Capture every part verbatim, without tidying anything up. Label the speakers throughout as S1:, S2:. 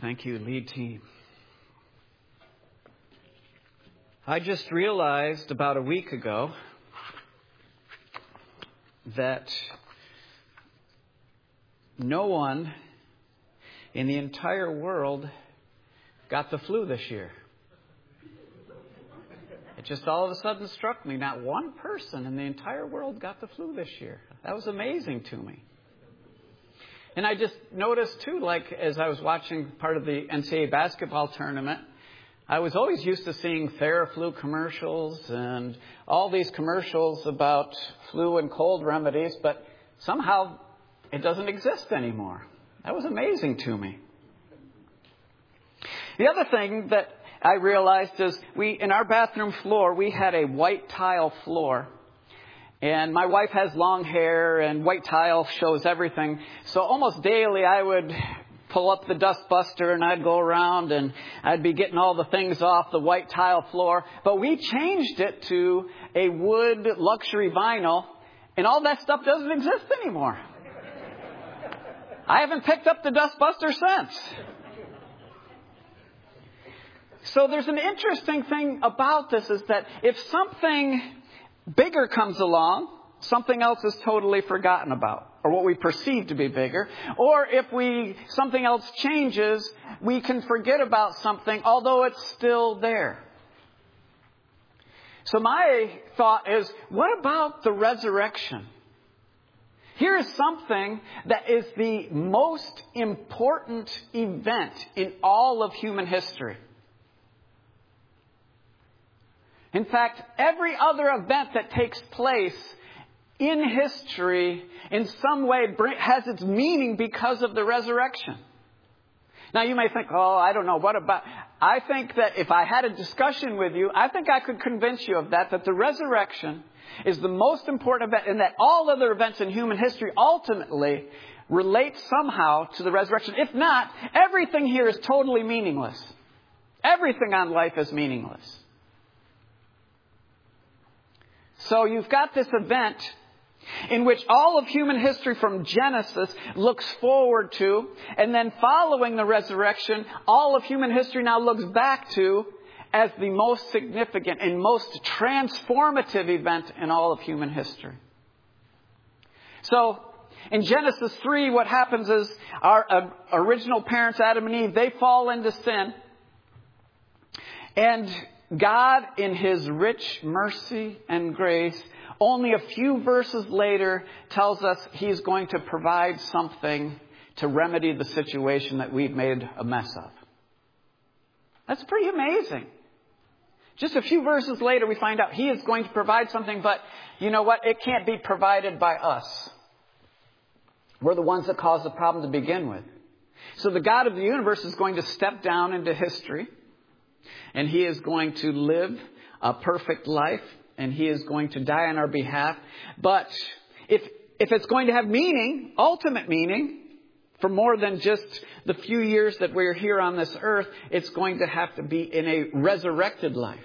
S1: Thank you, lead team. I just realized about a week ago that no one in the entire world got the flu this year. It just all of a sudden struck me. Not one person in the entire world got the flu this year. That was amazing to me. And I just noticed, too, like as I was watching part of the N C double A basketball tournament, I was always used to seeing Theraflu commercials and all these commercials about flu and cold remedies, but somehow it doesn't exist anymore. That was amazing to me. The other thing that I realized is we, in our bathroom floor, we had a white tile floor. And my wife has long hair and white tile shows everything. So almost daily I would pull up the dust buster and I'd go around and I'd be getting all the things off the white tile floor. But we changed it to a wood luxury vinyl, and all that stuff doesn't exist anymore. I haven't picked up the dust buster since. So there's an interesting thing about this is that if something bigger comes along, something else is totally forgotten about, or what we perceive to be bigger. Or if we something else changes, we can forget about something, although it's still there. So my thought is, what about the resurrection? Here is something that is the most important event in all of human history. In fact, every other event that takes place in history in some way has its meaning because of the resurrection. Now you may think, oh, I don't know, what about... I think that if I had a discussion with you, I think I could convince you of that, that the resurrection is the most important event, and that all other events in human history ultimately relate somehow to the resurrection. If not, everything here is totally meaningless. Everything on life is meaningless. So you've got this event in which all of human history from Genesis looks forward to, and then following the resurrection, all of human history now looks back to as the most significant and most transformative event in all of human history. So in Genesis three, what happens is our uh, original parents, Adam and Eve, they fall into sin. And God, in His rich mercy and grace, only a few verses later tells us He's going to provide something to remedy the situation that we've made a mess of. That's pretty amazing. Just a few verses later we find out He is going to provide something, but you know what? It can't be provided by us. We're the ones that caused the problem to begin with. So the God of the universe is going to step down into history. And He is going to live a perfect life. And He is going to die on our behalf. But if if it's going to have meaning, ultimate meaning, for more than just the few years that we're here on this earth, it's going to have to be in a resurrected life.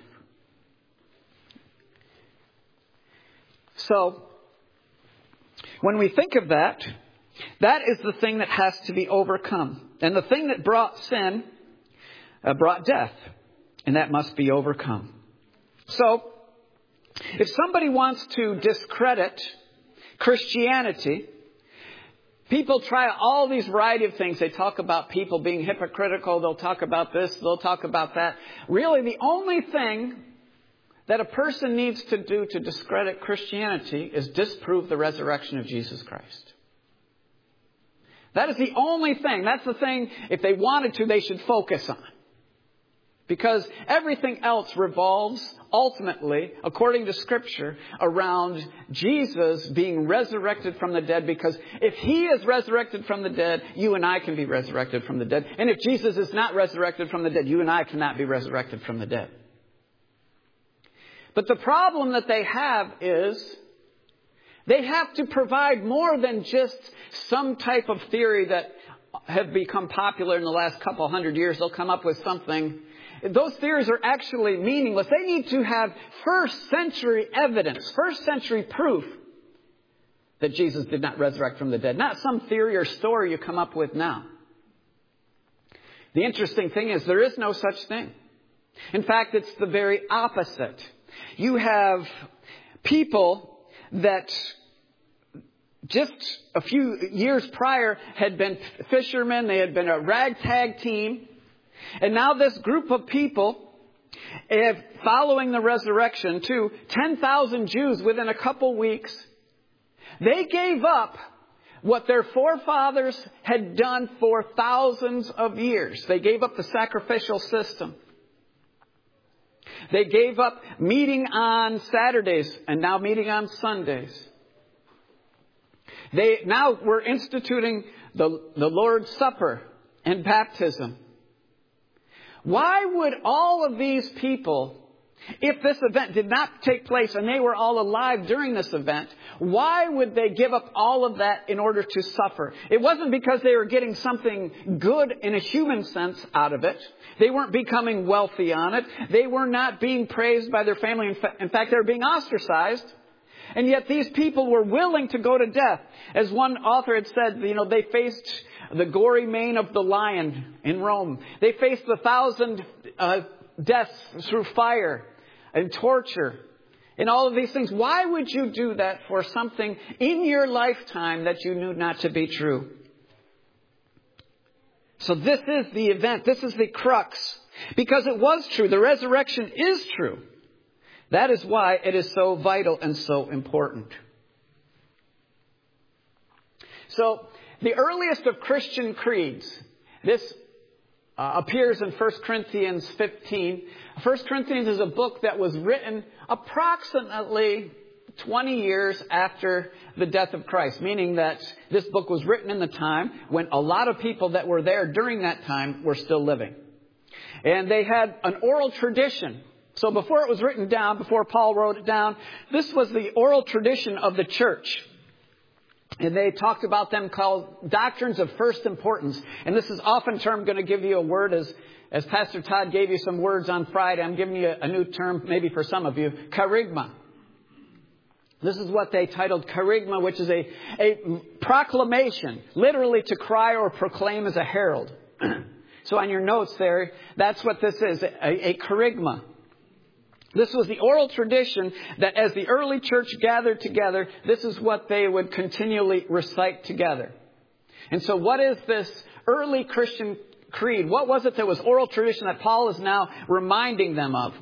S1: So, when we think of that, that is the thing that has to be overcome. And the thing that brought sin uh, brought death. And that must be overcome. So, if somebody wants to discredit Christianity, people try all these variety of things. They talk about people being hypocritical. They'll talk about this. They'll talk about that. Really, the only thing that a person needs to do to discredit Christianity is disprove the resurrection of Jesus Christ. That is the only thing. That's the thing, if they wanted to, they should focus on. Because everything else revolves ultimately, according to Scripture, around Jesus being resurrected from the dead. Because if He is resurrected from the dead, you and I can be resurrected from the dead. And if Jesus is not resurrected from the dead, you and I cannot be resurrected from the dead. But the problem that they have is they have to provide more than just some type of theory that have become popular in the last couple hundred years. They'll come up with something. Those theories are actually meaningless. They need to have first century evidence, first century proof that Jesus did not resurrect from the dead. Not some theory or story you come up with now. The interesting thing is there is no such thing. In fact, it's the very opposite. You have people that just a few years prior had been fishermen. They had been a ragtag team. And now this group of people, if following the resurrection too, ten thousand Jews within a couple weeks, they gave up what their forefathers had done for thousands of years. They gave up the sacrificial system. They gave up meeting on Saturdays and now meeting on Sundays. They now were instituting the, the Lord's Supper and baptism. Why would all of these people, if this event did not take place and they were all alive during this event, why would they give up all of that in order to suffer? It wasn't because they were getting something good in a human sense out of it. They weren't becoming wealthy on it. They were not being praised by their family. In, fa- in fact, they were being ostracized. And yet these people were willing to go to death. As one author had said, you know, they faced the gory mane of the lion in Rome. They faced the thousand uh, deaths through fire and torture and all of these things. Why would you do that for something in your lifetime that you knew not to be true? So this is the event. This is the crux. Because it was true. The resurrection is true. That is why it is so vital and so important. So the earliest of Christian creeds, this uh, appears in First Corinthians fifteen. First Corinthians is a book that was written approximately twenty years after the death of Christ, meaning that this book was written in the time when a lot of people that were there during that time were still living. And they had an oral tradition. So before it was written down, before Paul wrote it down, this was the oral tradition of the church. And they talked about them called doctrines of first importance. And this is often termed, going to give you a word as, as Pastor Todd gave you some words on Friday. I'm giving you a, a new term, maybe for some of you, charisma. This is what they titled charisma, which is a, a proclamation, literally to cry or proclaim as a herald. So on your notes there, that's what this is, a, a charisma. This was the oral tradition that as the early church gathered together, this is what they would continually recite together. And so what is this early Christian creed? What was it that was oral tradition that Paul is now reminding them of?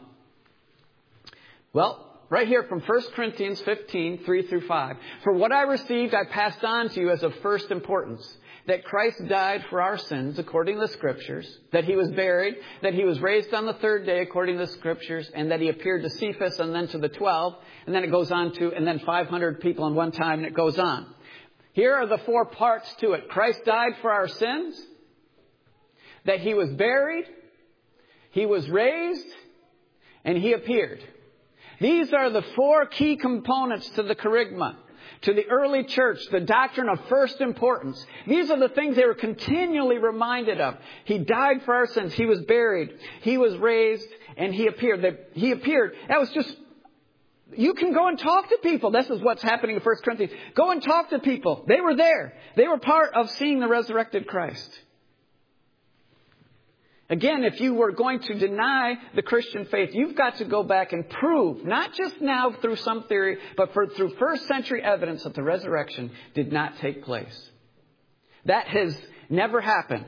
S1: Well, right here from First Corinthians fifteen, three through five. For what I received, I passed on to you as of first importance. That Christ died for our sins according to the Scriptures, that He was buried, that He was raised on the third day according to the Scriptures, and that He appeared to Cephas and then to the twelve, and then it goes on to, and then five hundred people in one time, and it goes on. Here are the four parts to it. Christ died for our sins, that He was buried, He was raised, and He appeared. These are the four key components to the charisma. To the early church, the doctrine of first importance. These are the things they were continually reminded of. He died for our sins. He was buried. He was raised. And He appeared. He appeared. That was just... You can go and talk to people. This is what's happening in First Corinthians. Go and talk to people. They were there. They were part of seeing the resurrected Christ. Again, if you were going to deny the Christian faith, you've got to go back and prove, not just now through some theory, but for, through first century evidence that the resurrection did not take place. That has never happened.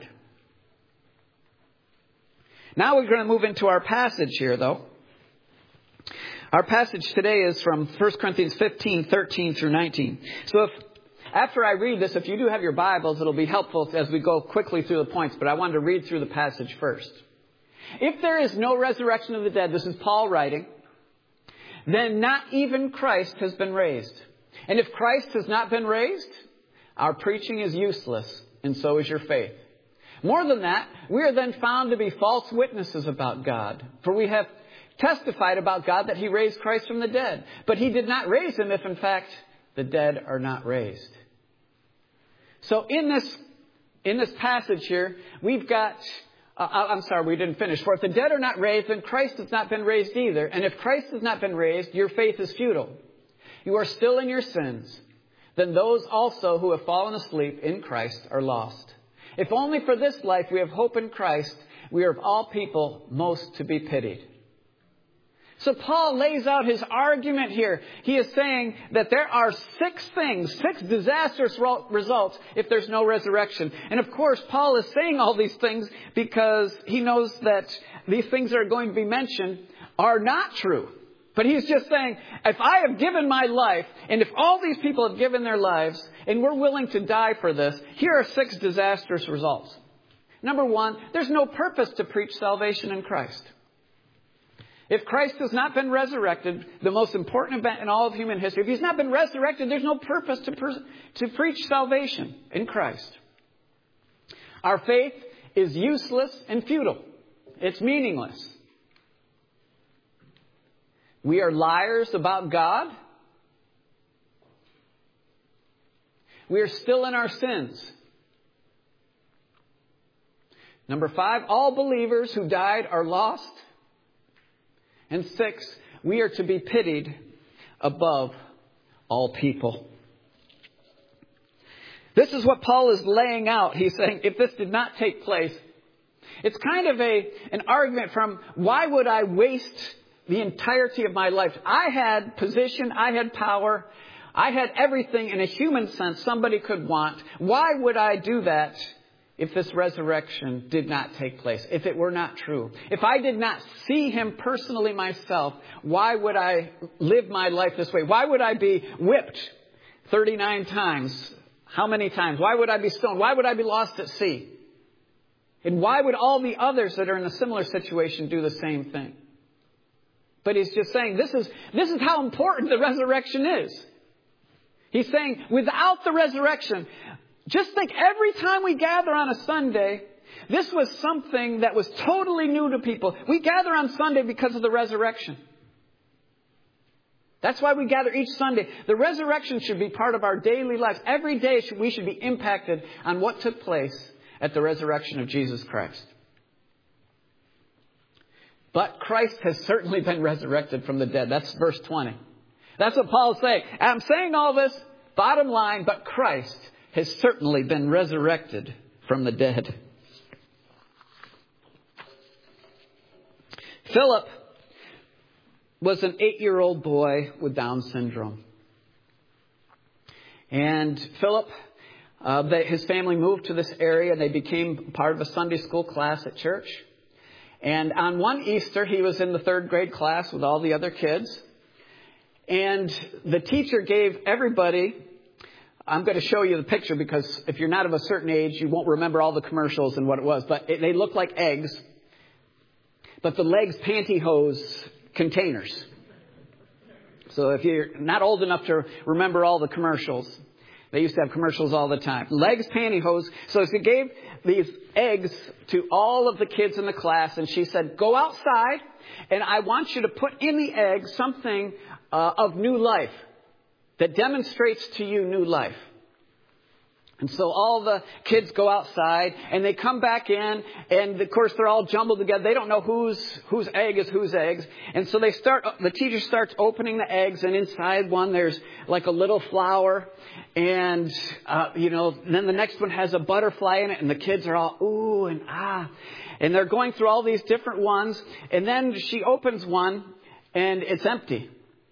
S1: Now we're going to move into our passage here, though. Our passage today is from First Corinthians fifteen, thirteen through nineteen. So if After I read this, if you do have your Bibles, it'll be helpful as we go quickly through the points. But I wanted to read through the passage first. If there is no resurrection of the dead, this is Paul writing, then not even Christ has been raised. And if Christ has not been raised, our preaching is useless, and so is your faith. More than that, we are then found to be false witnesses about God. For we have testified about God that He raised Christ from the dead. But He did not raise Him if, in fact, the dead are not raised. So in this in this passage here, we've got, uh, I'm sorry, we didn't finish. For if the dead are not raised, then Christ has not been raised either. And if Christ has not been raised, your faith is futile. You are still in your sins. Then those also who have fallen asleep in Christ are lost. If only for this life we have hope in Christ, we are of all people most to be pitied. So Paul lays out his argument here. He is saying that there are six things, six disastrous results if there's no resurrection. And of course, Paul is saying all these things because he knows that these things that are going to be mentioned are not true. But he's just saying, if I have given my life, and if all these people have given their lives, and we're willing to die for this, here are six disastrous results. Number one, there's no purpose to preach salvation in Christ. If Christ has not been resurrected, the most important event in all of human history, if he's not been resurrected, there's no purpose to, pre- to preach salvation in Christ. Our faith is useless and futile. It's meaningless. We are liars about God. We are still in our sins. Number five, all believers who died are lost. And six, we are to be pitied above all people. This is what Paul is laying out. He's saying, if this did not take place, it's kind of a an argument from, why would I waste the entirety of my life? I had position, I had power, I had everything in a human sense somebody could want. Why would I do that if this resurrection did not take place, if it were not true? If I did not see him personally myself, why would I live my life this way? Why would I be whipped thirty-nine times? How many times? Why would I be stoned? Why would I be lost at sea? And why would all the others that are in a similar situation do the same thing? But he's just saying, this is, this is how important the resurrection is. He's saying, without the resurrection, just think every time we gather on a Sunday, this was something that was totally new to people. We gather on Sunday because of the resurrection. That's why we gather each Sunday. The resurrection should be part of our daily lives. Every day we should be impacted on what took place at the resurrection of Jesus Christ. But Christ has certainly been resurrected from the dead. That's verse twenty. That's what Paul's saying. I'm saying all this, bottom line, but Christ has certainly been resurrected from the dead. Philip was an eight-year-old boy with Down syndrome. And Philip, uh, they, his family moved to this area and they became part of a Sunday school class at church. And on one Easter, he was in the third grade class with all the other kids. And the teacher gave everybody, I'm going to show you the picture because if you're not of a certain age, you won't remember all the commercials and what it was. But it, they look like eggs. But the legs pantyhose containers. So if you're not old enough to remember all the commercials, they used to have commercials all the time. Legs pantyhose. So she gave these eggs to all of the kids in the class. And she said, go outside and I want you to put in the egg something uh, of new life that demonstrates to you new life. And so all the kids go outside and they come back in and of course they're all jumbled together. They don't know whose whose egg is whose eggs. And so they start, the teacher starts opening the eggs and inside one there's like a little flower. And, uh, you know, then the next one has a butterfly in it and the kids are all, ooh and ah. And they're going through all these different ones. And then she opens one and it's empty.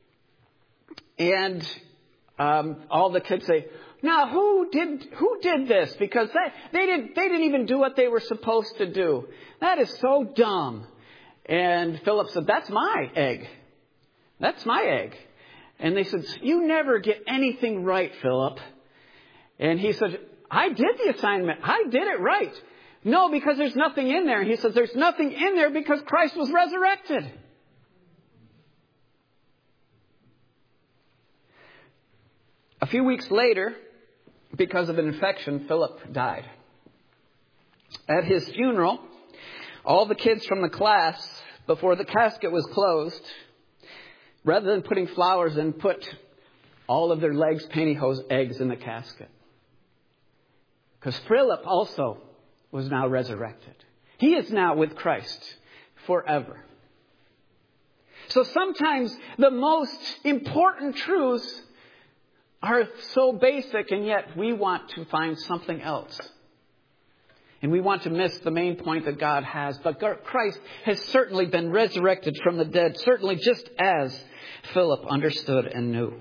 S1: And um, all the kids say, now, who did who did this? Because they, they didn't they didn't even do what they were supposed to do. That is so dumb. And Philip said, that's my egg. That's my egg. And they said, you never get anything right, Philip. And he said, I did the assignment. I did it right. No, because there's nothing in there. And he says, there's nothing in there because Christ was resurrected. A few weeks later, because of an infection, Philip died. At his funeral, all the kids from the class, before the casket was closed, rather than putting flowers in, put all of their legs, pantyhose, eggs in the casket. Because Philip also was now resurrected. He is now with Christ forever. So sometimes the most important truths are so basic, and yet we want to find something else. And we want to miss the main point that God has. But Christ has certainly been resurrected from the dead, certainly just as Philip understood and knew.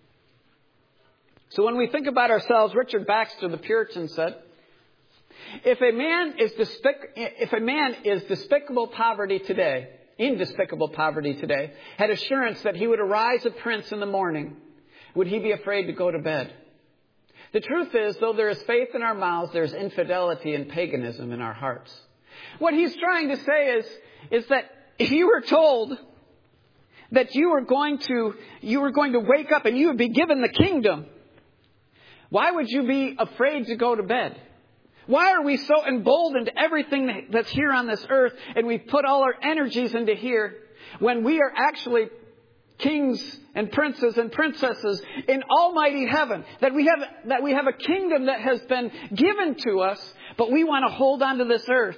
S1: So when we think about ourselves, Richard Baxter, the Puritan, said, if a man is despic- if a man is despicable poverty today, in despicable poverty today, had assurance that he would arise a prince in the morning, would he be afraid to go to bed? The truth is, though there is faith in our mouths, there's infidelity and paganism in our hearts. What he's trying to say is, is that if you were told that you were going to, you were going to wake up and you would be given the kingdom, why would you be afraid to go to bed? Why are we so emboldened to everything that's here on this earth and we put all our energies into here when we are actually kings and princes and princesses in almighty heaven? That we have, that we have a kingdom that has been given to us, but we want to hold on to this earth.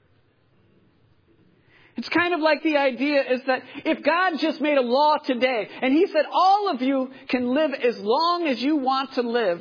S1: It's kind of like the idea is that if God just made a law today and He said all of you can live as long as you want to live,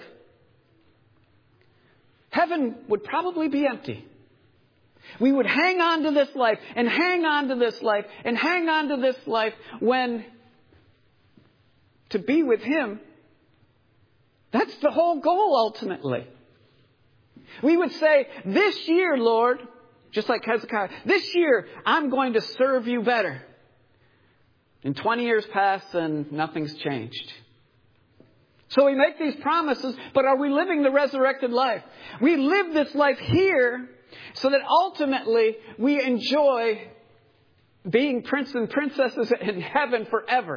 S1: heaven would probably be empty. We would hang on to this life and hang on to this life and hang on to this life when to be with Him, that's the whole goal ultimately. We would say, this year, Lord, just like Hezekiah, this year I'm going to serve you better. And twenty years pass and nothing's changed. So we make these promises, but are we living the resurrected life? We live this life here so that ultimately we enjoy being princes and princesses in heaven forever.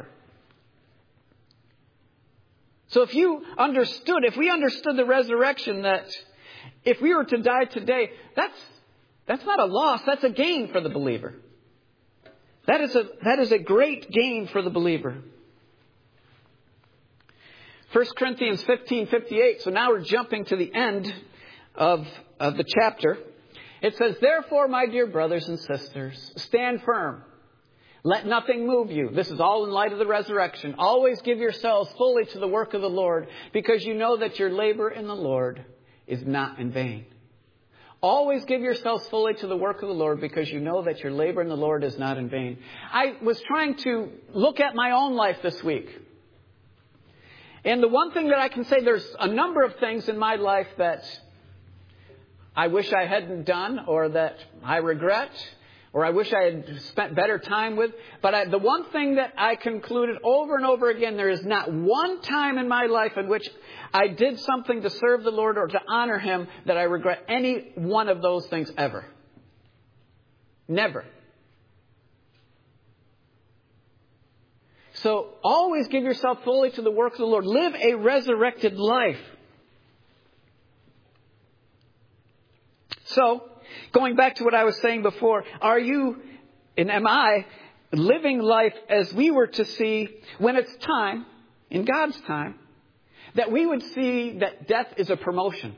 S1: So if you understood, if we understood the resurrection, that if we were to die today, that's that's not a loss, that's a gain for the believer. That is a that is a great gain for the believer. First Corinthians fifteen fifty-eight. So now we're jumping to the end of, of the chapter. It says, therefore, my dear brothers and sisters, stand firm. Let nothing move you. This is all in light of the resurrection. Always give yourselves fully to the work of the Lord, because you know that your labor in the Lord is not in vain. Always give yourselves fully to the work of the Lord, because you know that your labor in the Lord is not in vain. I was trying to look at my own life this week. And the one thing that I can say, there's a number of things in my life that I wish I hadn't done, or that I regret, or I wish I had spent better time with. But I, the one thing that I concluded over and over again, there is not one time in my life in which I did something to serve the Lord or to honor Him that I regret any one of those things ever. Never. So always give yourself fully to the work of the Lord. Live a resurrected life. So, going back to what I was saying before, are you and am I living life as we were to see when it's time, in God's time, that we would see that death is a promotion?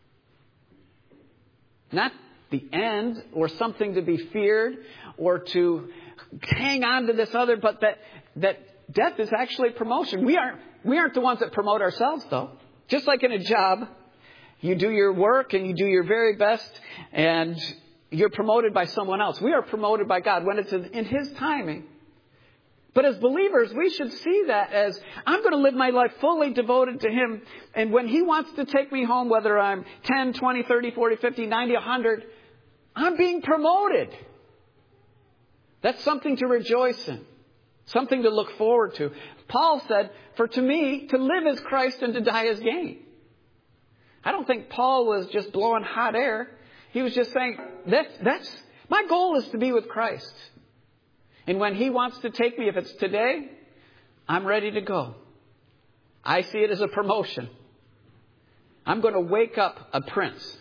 S1: Not the end or something to be feared or to hang on to this other, but that that death is actually promotion. We aren't we aren't the ones that promote ourselves, though. Just like in a job, you do your work and you do your very best and you're promoted by someone else. We are promoted by God when it's in His timing. But as believers, we should see that as I'm going to live my life fully devoted to Him. And when He wants to take me home, whether I'm ten, twenty, thirty, forty, fifty, ninety, one hundred, I'm being promoted. That's something to rejoice in. Something to look forward to. Paul said, for to me, to live is Christ and to die is gain. I don't think Paul was just blowing hot air. He was just saying, that, that's, my goal is to be with Christ. And when He wants to take me, if it's today, I'm ready to go. I see it as a promotion. I'm going to wake up a prince.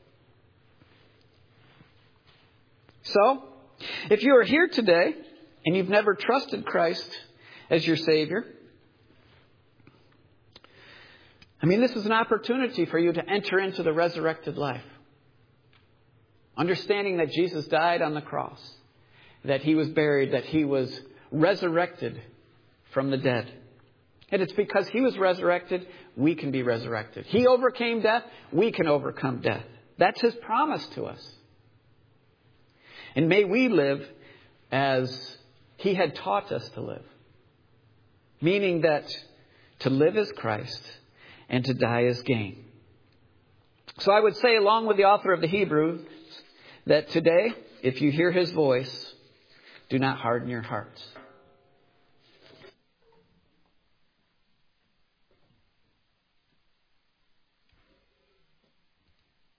S1: So, if you are here today and you've never trusted Christ as your Savior, I mean, this is an opportunity for you to enter into the resurrected life. Understanding that Jesus died on the cross, that He was buried, that He was resurrected from the dead. And it's because He was resurrected, we can be resurrected. He overcame death, we can overcome death. That's His promise to us. And may we live as He had taught us to live. Meaning that to live is Christ and to die is gain. So I would say, along with the author of the Hebrews, that today, if you hear His voice, do not harden your hearts.